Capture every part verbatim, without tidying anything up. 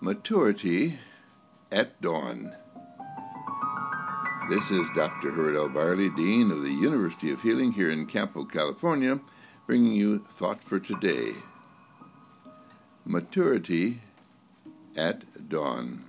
Maturity at Dawn. This is Doctor Howard L. Barley, Dean of the University of Healing here in Campo, California, bringing you Thought for Today. Maturity at Dawn.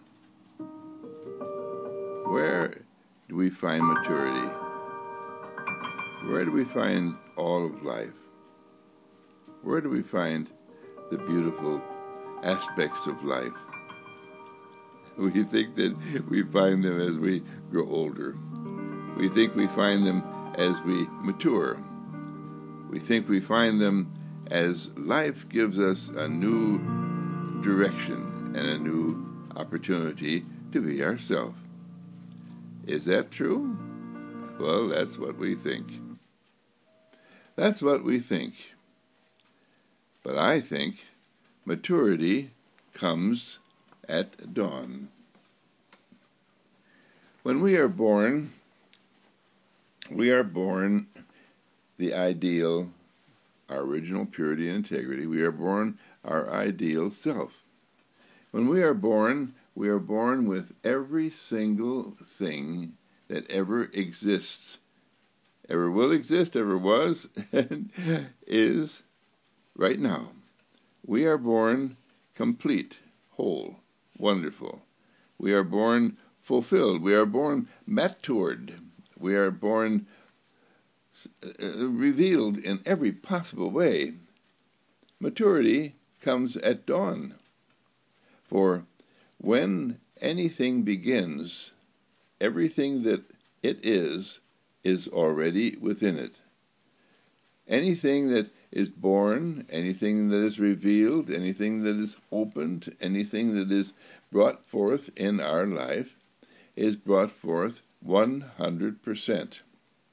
Where do we find maturity? Where do we find all of life? Where do we find the beautiful aspects of life? We think that we find them as we grow older. We think we find them as we mature. We think we find them as life gives us a new direction and a new opportunity to be ourselves. Is that true? Well, that's what we think. That's what we think. But I think maturity comes at dawn. When we are born, we are born the ideal, our original purity and integrity. We are born our ideal self. When we are born, we are born with every single thing that ever exists, ever will exist, ever was, and is right now. We are born complete, whole, wonderful. We are born fulfilled. We are born matured. We are born uh, revealed in every possible way. Maturity comes at dawn. For when anything begins, everything that it is, is already within it. Anything that is born, anything that is revealed, anything that is opened, anything that is brought forth in our life is brought forth one hundred percent.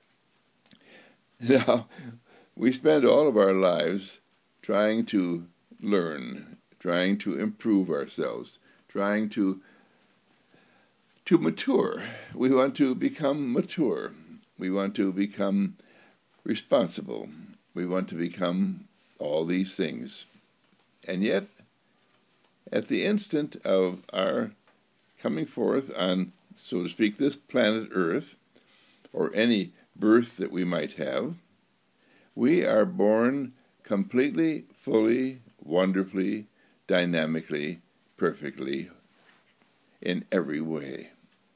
Now, we spend all of our lives trying to learn, trying to improve ourselves, trying to, to mature. We want to become mature. We want to become responsible. We want to become all these things. And yet, at the instant of our coming forth on, so to speak, this planet Earth, or any birth that we might have, we are born completely, fully, wonderfully, dynamically, perfectly, in every way.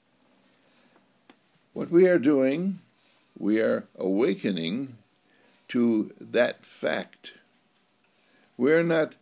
What we are doing, we are awakening to that fact. We're not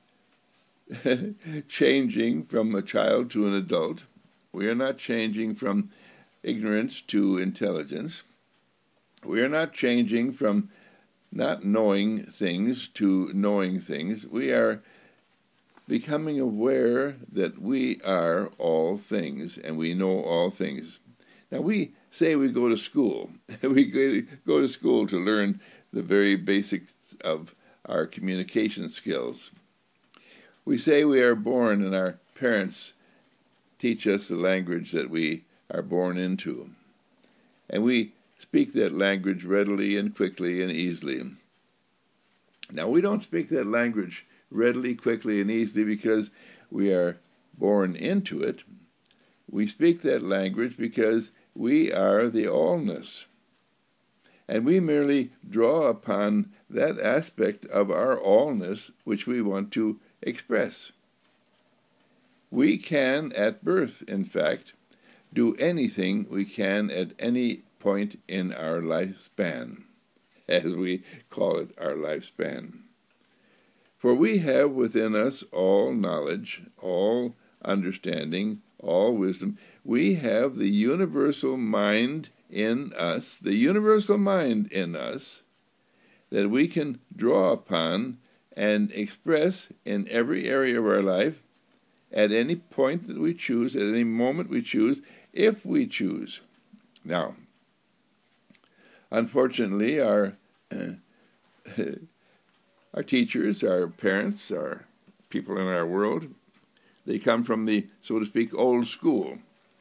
changing from a child to an adult. We are not changing from ignorance to intelligence. We are not changing from not knowing things to knowing things. We are becoming aware that we are all things and we know all things. Now, we say we go to school. We go to school to learn the very basics of our communication skills. We say we are born and our parents teach us the language that we are born into. And we speak that language readily and quickly and easily. Now, we don't speak that language readily, quickly, and easily because we are born into it. We speak that language because we are the allness. And we merely draw upon that aspect of our allness which we want to express. We can, at birth, in fact, do anything we can at any point in our lifespan, as we call it, our lifespan. For we have within us all knowledge, all understanding, all wisdom. We have the universal mind in us, the universal mind in us, that we can draw upon and express in every area of our life at any point that we choose, at any moment we choose, if we choose. Now, unfortunately, our uh, our teachers, our parents, our people in our world, they come from the, so to speak, old school.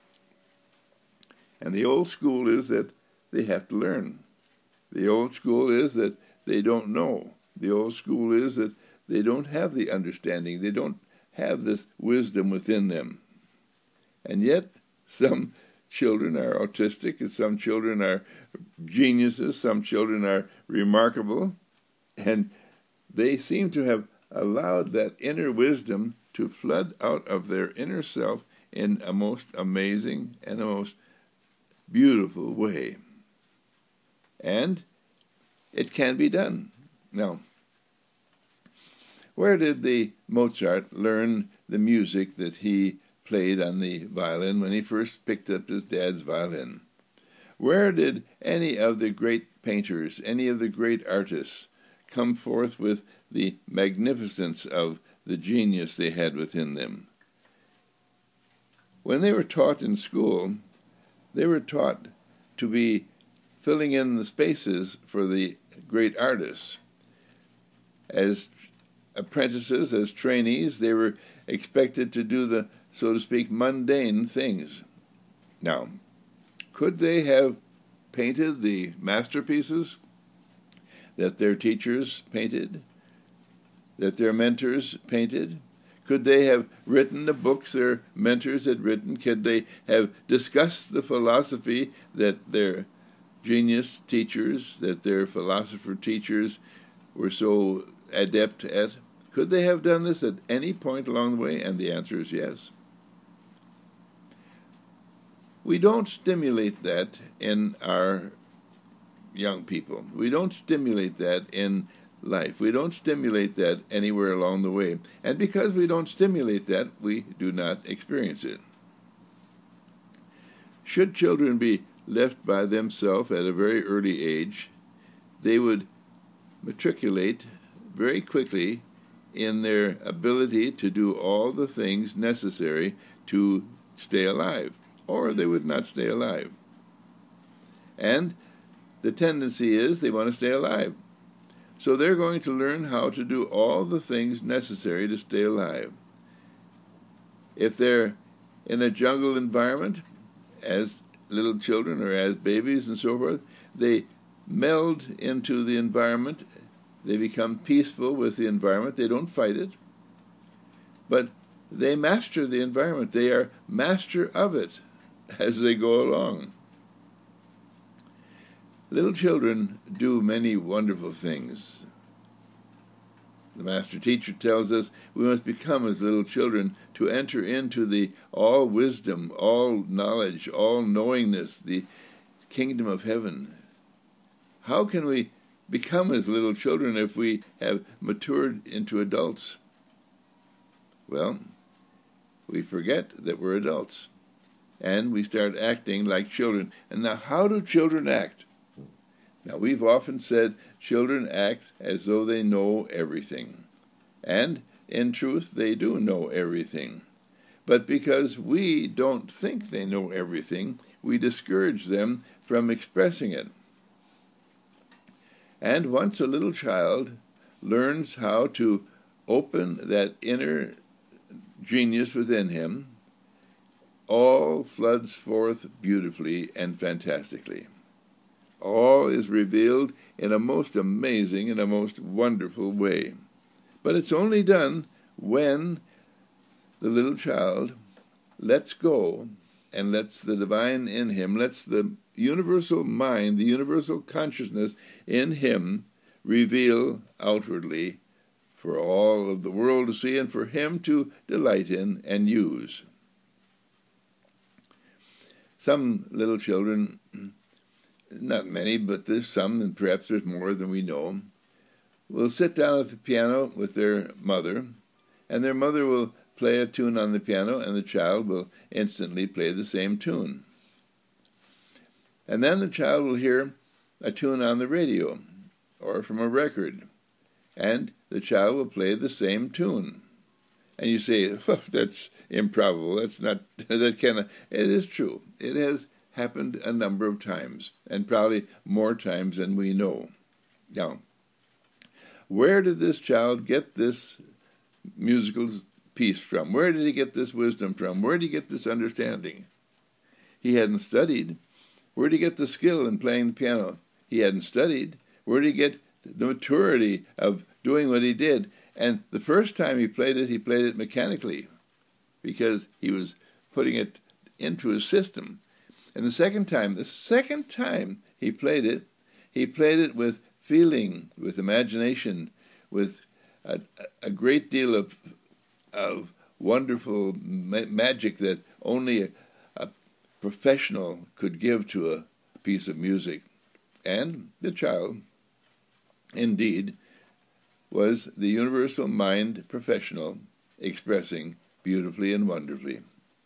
And the old school is that they have to learn. The old school is that they don't know. The old school is that they don't have the understanding. They don't have this wisdom within them. And yet, some children are autistic, and some children are geniuses, some children are remarkable, and they seem to have allowed that inner wisdom to flood out of their inner self in a most amazing and a most beautiful way. And it can be done. Now, where did the Mozart learn the music that he played on the violin when he first picked up his dad's violin? Where did any of the great painters, any of the great artists come forth with the magnificence of the genius they had within them? When they were taught in school, they were taught to be filling in the spaces for the great artists. As apprentices, as trainees, they were expected to do the, so to speak, mundane things. Now, could they have painted the masterpieces that their teachers painted, that their mentors painted? Could they have written the books their mentors had written? Could they have discussed the philosophy that their genius teachers, that their philosopher teachers were so adept at? Could they have done this at any point along the way? And the answer is yes. We don't stimulate that in our young people. We don't stimulate that in life. We don't stimulate that anywhere along the way. And because we don't stimulate that, we do not experience it. Should children be left by themselves at a very early age, they would matriculate very quickly in their ability to do all the things necessary to stay alive, or they would not stay alive. And the tendency is they want to stay alive. So they're going to learn how to do all the things necessary to stay alive. If they're in a jungle environment, as little children or as babies and so forth, they meld into the environment. They become peaceful with the environment. They don't fight it. But they master the environment. They are master of it as they go along. Little children do many wonderful things. The master teacher tells us we must become as little children to enter into the all wisdom, all knowledge, all knowingness, the kingdom of heaven. How can we become as little children if we have matured into adults? Well, we forget that we're adults, and we start acting like children. And now, how do children act? Now, we've often said children act as though they know everything. And, in truth, they do know everything. But because we don't think they know everything, we discourage them from expressing it. And once a little child learns how to open that inner genius within him, all floods forth beautifully and fantastically. All is revealed in a most amazing and a most wonderful way. But it's only done when the little child lets go and lets the divine in him, lets the universal mind, the universal consciousness in him reveal outwardly for all of the world to see and for him to delight in and use. Some little children, not many, but there's some, and perhaps there's more than we know, will sit down at the piano with their mother, and their mother will play a tune on the piano, and the child will instantly play the same tune. And then the child will hear a tune on the radio or from a record, and the child will play the same tune. And you say, oh, that's improbable, that's not, that cannot, it is true. It has happened a number of times, and probably more times than we know. Now, where did this child get this musical piece from? Where did he get this wisdom from? Where did he get this understanding? He hadn't studied. Where did he get the skill in playing the piano? He hadn't studied. Where did he get the maturity of doing what he did? And the first time he played it, he played it mechanically because he was putting it into his system. And the second time, the second time he played it, he played it with feeling, with imagination, with a, a great deal of, of wonderful ma- magic that only a, a professional could give to a piece of music. And the child, indeed, was the universal mind professional expressing beautifully and wonderfully.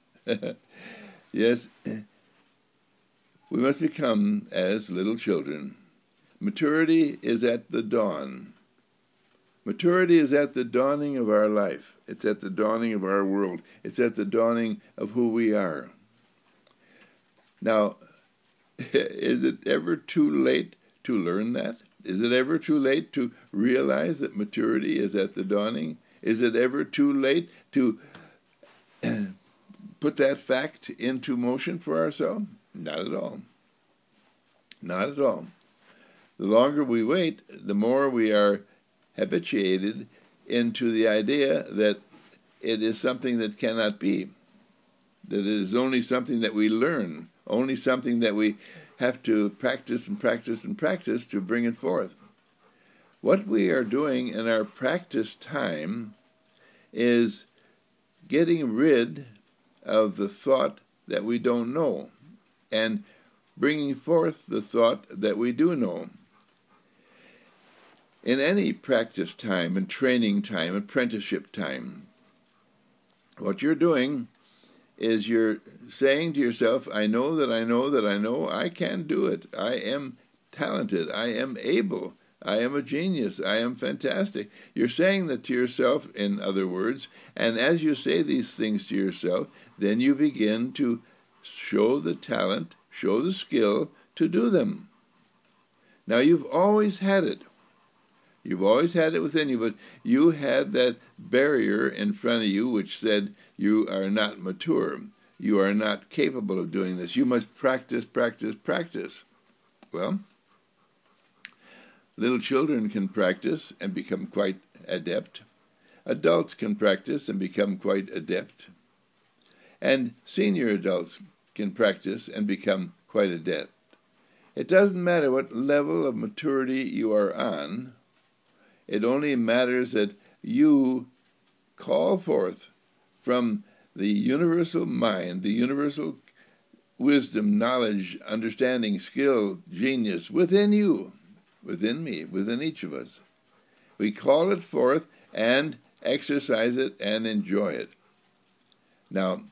Yes, we must become as little children. Maturity is at the dawn. Maturity is at the dawning of our life. It's at the dawning of our world. It's at the dawning of who we are. Now, is it ever too late to learn that? Is it ever too late to realize that maturity is at the dawning? Is it ever too late to put that fact into motion for ourselves? Not at all. Not at all. The longer we wait, the more we are habituated into the idea that it is something that cannot be, that it is only something that we learn, only something that we have to practice and practice and practice to bring it forth. What we are doing in our practice time is getting rid of the thought that we don't know and bringing forth the thought that we do know. In any practice time and training time, apprenticeship time, what you're doing is you're saying to yourself, I know that I know that I know I can do it. I am talented. I am able. I am a genius. I am fantastic. You're saying that to yourself, in other words, and as you say these things to yourself, then you begin to show the talent, show the skill to do them. Now, you've always had it. You've always had it within you, but you had that barrier in front of you which said you are not mature. You are not capable of doing this. You must practice, practice, practice. Well, little children can practice and become quite adept. Adults can practice and become quite adept. And senior adults can practice and become quite adept. It doesn't matter what level of maturity you are on. It only matters that you call forth from the universal mind, the universal wisdom, knowledge, understanding, skill, genius within you, within me, within each of us. We call it forth and exercise it and enjoy it. Now,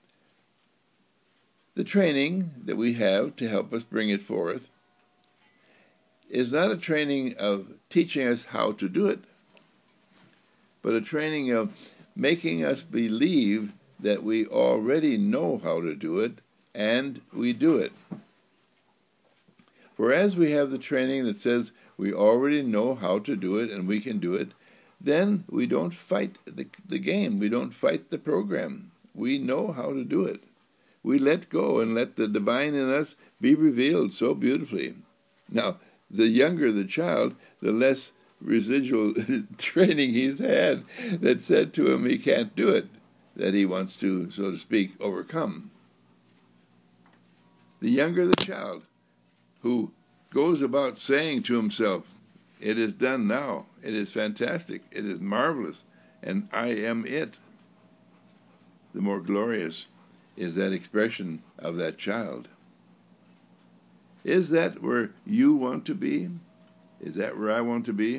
the training that we have to help us bring it forth is not a training of teaching us how to do it, but a training of making us believe that we already know how to do it, and we do it. For as we have the training that says we already know how to do it and we can do it, then we don't fight the, the game. We don't fight the program. We know how to do it. We let go and let the divine in us be revealed so beautifully. Now, the younger the child, the less residual training he's had that said to him he can't do it, that he wants to, so to speak, overcome. The younger the child, who goes about saying to himself, it is done now, it is fantastic, it is marvelous, and I am it, the more glorious is that expression of that child. Is that where you want to be? Is that where I want to be?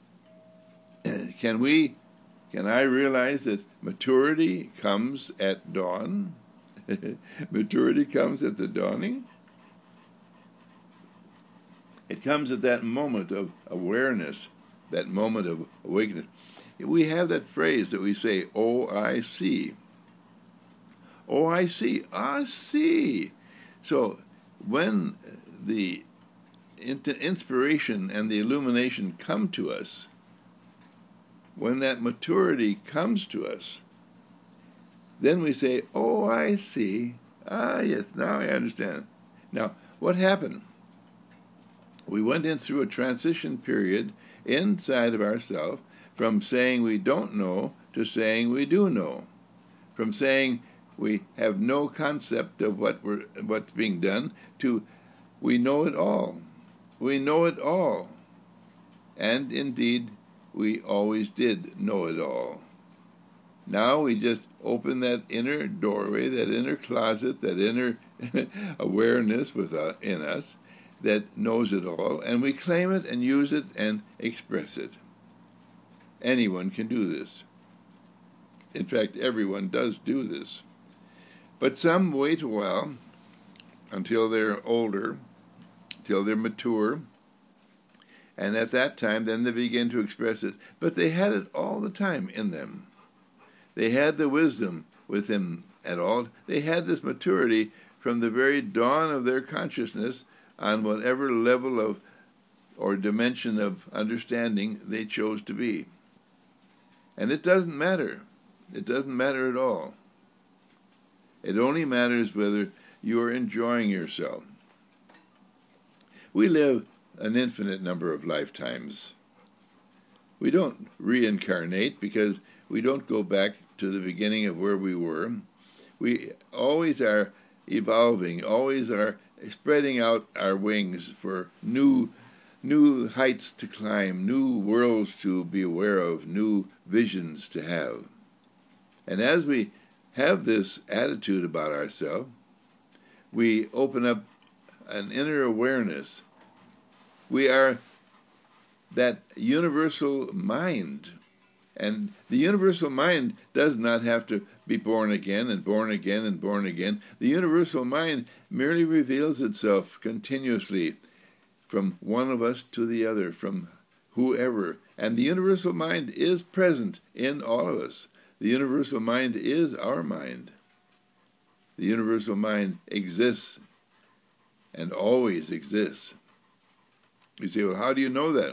Can we, can I realize that maturity comes at dawn? Maturity comes at the dawning? It comes at that moment of awareness, that moment of awakeness. We have that phrase that we say, oh, I see. Oh, I see. I see. So when the inspiration and the illumination come to us, when that maturity comes to us, then we say, oh, I see. Ah, yes, now I understand. Now, what happened? We went in through a transition period inside of ourselves from saying we don't know to saying we do know, from saying we have no concept of what we're, what's being done to we know it all. We know it all. And indeed, we always did know it all. Now we just open that inner doorway, that inner closet, that inner awareness within us that knows it all, and we claim it and use it and express it. Anyone can do this. In fact, everyone does do this. But some wait a while until they're older, till they're mature, and at that time then they begin to express it. But they had it all the time in them. They had the wisdom within at all. They had this maturity from the very dawn of their consciousness on whatever level of or dimension of understanding they chose to be. And it doesn't matter. It doesn't matter at all. It only matters whether you are enjoying yourself. We live an infinite number of lifetimes. We don't reincarnate because we don't go back to the beginning of where we were. We always are evolving, always are spreading out our wings for new new heights to climb, new worlds to be aware of, new visions to have. And as we have this attitude about ourselves, we open up an inner awareness. We are that universal mind. And the universal mind does not have to be born again and born again and born again. The universal mind merely reveals itself continuously from one of us to the other, from whoever. And the universal mind is present in all of us. The universal mind is our mind. The universal mind exists and always exists. You say, well, how do you know that?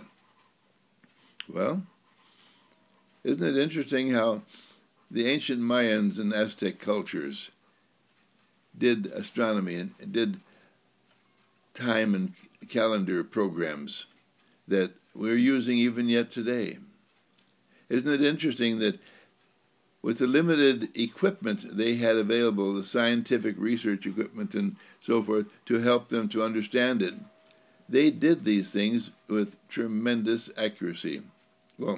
Well, isn't it interesting how the ancient Mayans and Aztec cultures did astronomy and did time and calendar programs that we're using even yet today? Isn't it interesting that with the limited equipment they had available, the scientific research equipment and so forth, to help them to understand it, they did these things with tremendous accuracy. Well,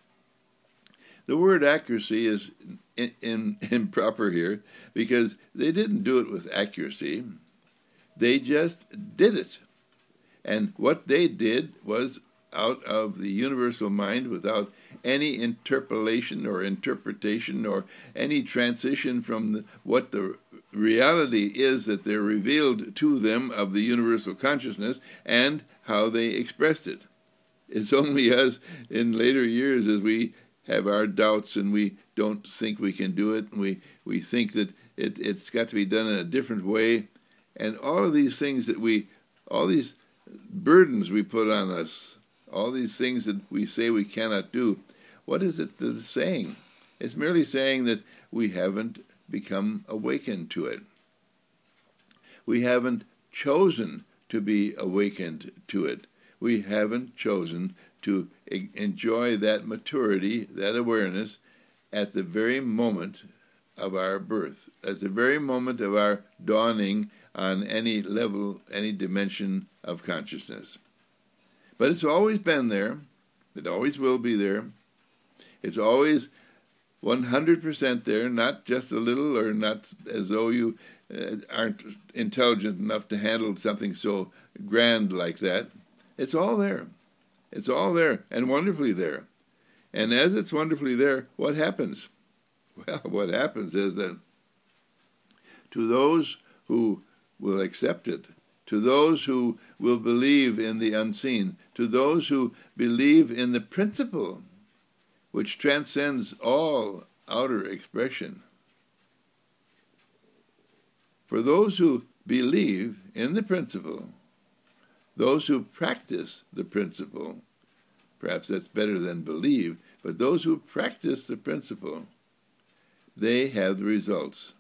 the word accuracy is in, in, improper here because they didn't do it with accuracy. They just did it. And what they did was out of the universal mind without any interpolation or interpretation or any transition from the, what the reality is that they're revealed to them of the universal consciousness and how they expressed it. It's only us in later years as we have our doubts and we don't think we can do it and we, we think that it, it's got to be done in a different way. And all of these things that we, all these burdens we put on us, all these things that we say we cannot do, what is it that it's saying? It's merely saying that we haven't become awakened to it. We haven't chosen to be awakened to it. We haven't chosen to enjoy that maturity, that awareness, at the very moment of our birth, at the very moment of our dawning on any level, any dimension of consciousness. But it's always been there. It always will be there. It's always one hundred percent there, not just a little, or not as though you uh, aren't intelligent enough to handle something so grand like that. It's all there. It's all there, and wonderfully there. And as it's wonderfully there, what happens? Well, what happens is that to those who will accept it, to those who will believe in the unseen, to those who believe in the principle which transcends all outer expression, for those who believe in the principle, those who practice the principle, perhaps that's better than believe, but those who practice the principle, they have the results.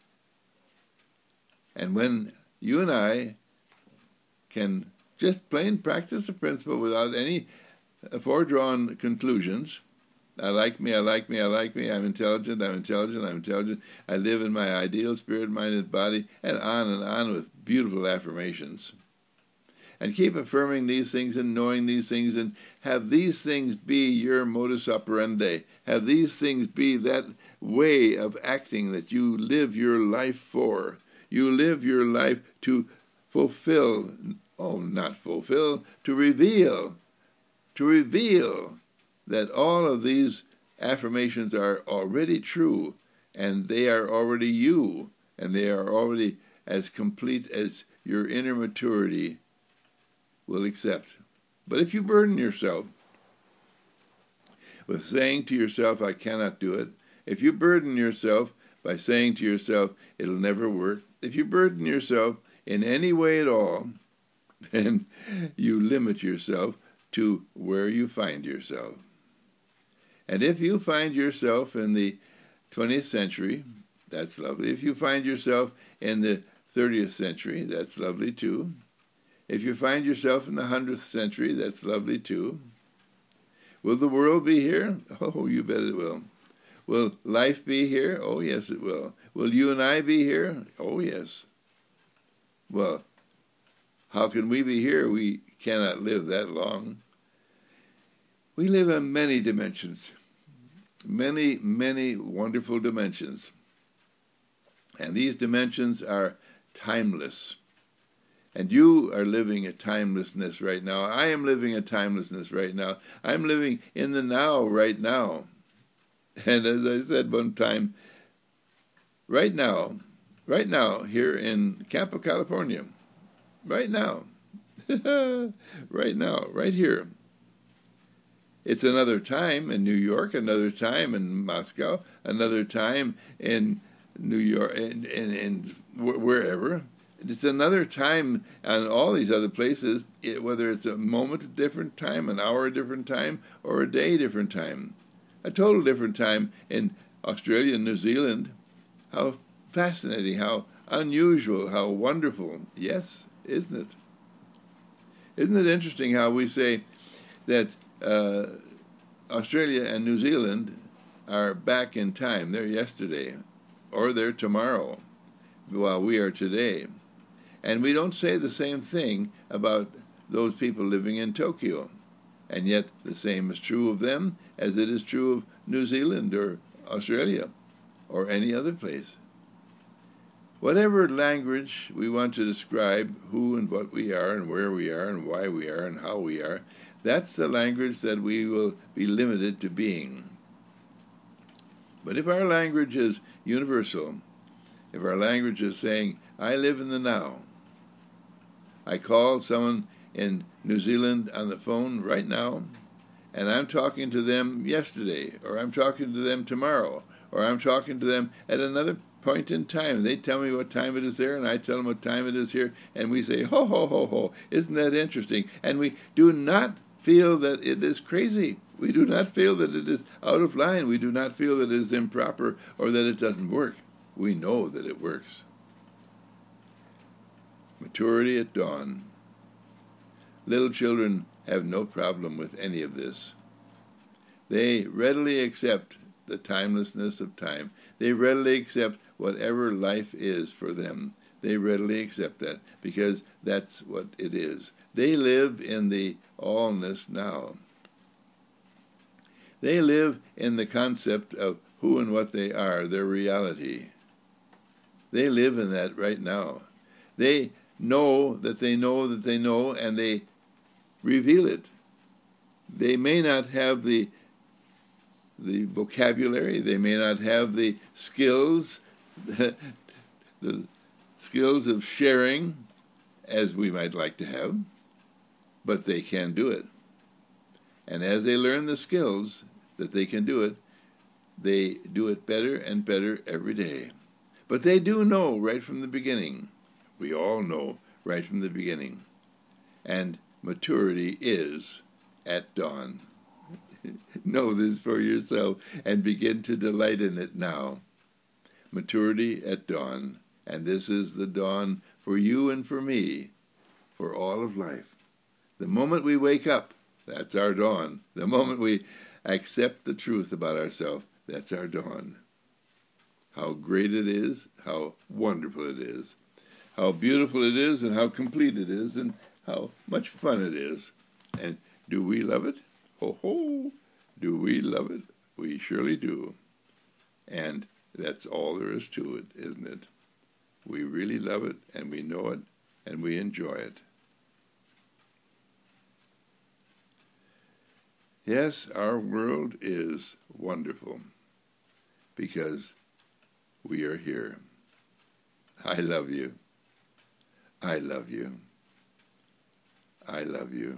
And when you and I can just plain practice the principle without any foredrawn conclusions, I like me, I like me, I like me, I'm intelligent, I'm intelligent, I'm intelligent, I live in my ideal spirit-minded body, and on and on with beautiful affirmations. And keep affirming these things and knowing these things, and have these things be your modus operandi. Have these things be that way of acting that you live your life for. You live your life to fulfill, oh, not fulfill, to reveal, to reveal that all of these affirmations are already true, and they are already you, and they are already as complete as your inner maturity will accept. But if you burden yourself with saying to yourself, I cannot do it, if you burden yourself by saying to yourself, it'll never work, if you burden yourself in any way at all, then you limit yourself to where you find yourself. And if you find yourself in the twentieth century, that's lovely. If you find yourself in the thirtieth century, that's lovely too. If you find yourself in the hundredth century, that's lovely too. Will the world be here? Oh, you bet it will. Will life be here? Oh, yes, it will. Will you and I be here? Oh, yes. Well, how can we be here? We cannot live that long. We live in many dimensions, many, many wonderful dimensions. And these dimensions are timeless. And you are living a timelessness right now. I am living a timelessness right now. I'm living in the now right now. And as I said one time, right now, right now, here in Campo, California, right now, right now, right here. It's another time in New York, another time in Moscow, another time in New York, and in, in, in wherever. It's another time on all these other places, it, whether it's a moment a different time, an hour a different time, or a day different time. A total different time in Australia and New Zealand. How fascinating, how unusual, how wonderful. Yes, isn't it? Isn't it interesting how we say that uh, Australia and New Zealand are back in time? They're yesterday, or they're tomorrow, while we are today. And we don't say the same thing about those people living in Tokyo. And yet the same is true of them as it is true of New Zealand or Australia or any other place. Whatever language we want to describe who and what we are and where we are and why we are and how we are, that's the language that we will be limited to being. But if our language is universal, if our language is saying, I live in the now, I call someone in New Zealand on the phone right now, and I'm talking to them yesterday, or I'm talking to them tomorrow, or I'm talking to them at another point in time. They tell me what time it is there, and I tell them what time it is here, and we say, ho, ho, ho, ho, isn't that interesting? And we do not feel that it is crazy. We do not feel that it is out of line. We do not feel that it is improper or that it doesn't work. We know that it works. Maturity at dawn. Little children have no problem with any of this. They readily accept the timelessness of time. They readily accept whatever life is for them. They readily accept that because that's what it is. They live in the allness now. They live in the concept of who and what they are, their reality. They live in that right now. They know that they know that they know, and they reveal it. They may not have the the vocabulary, they may not have the skills, the, the skills of sharing as we might like to have, but they can do it. And as they learn the skills that they can do it, they do it better and better every day. But they do know right from the beginning. We all know right from the beginning. And maturity is at dawn. Know this for yourself and begin to delight in it now. Maturity at dawn. And this is the dawn for you and for me, for all of life. The moment we wake up, that's our dawn. The moment we accept the truth about ourselves. That's our dawn. How great it is, how wonderful it is, how beautiful it is, and how complete it is, and how much fun it is. And do we love it? Ho ho! Do we love it? We surely do. And that's all there is to it, isn't it? We really love it, and we know it, and we enjoy it. Yes, our world is wonderful because we are here. I love you. I love you. I love you.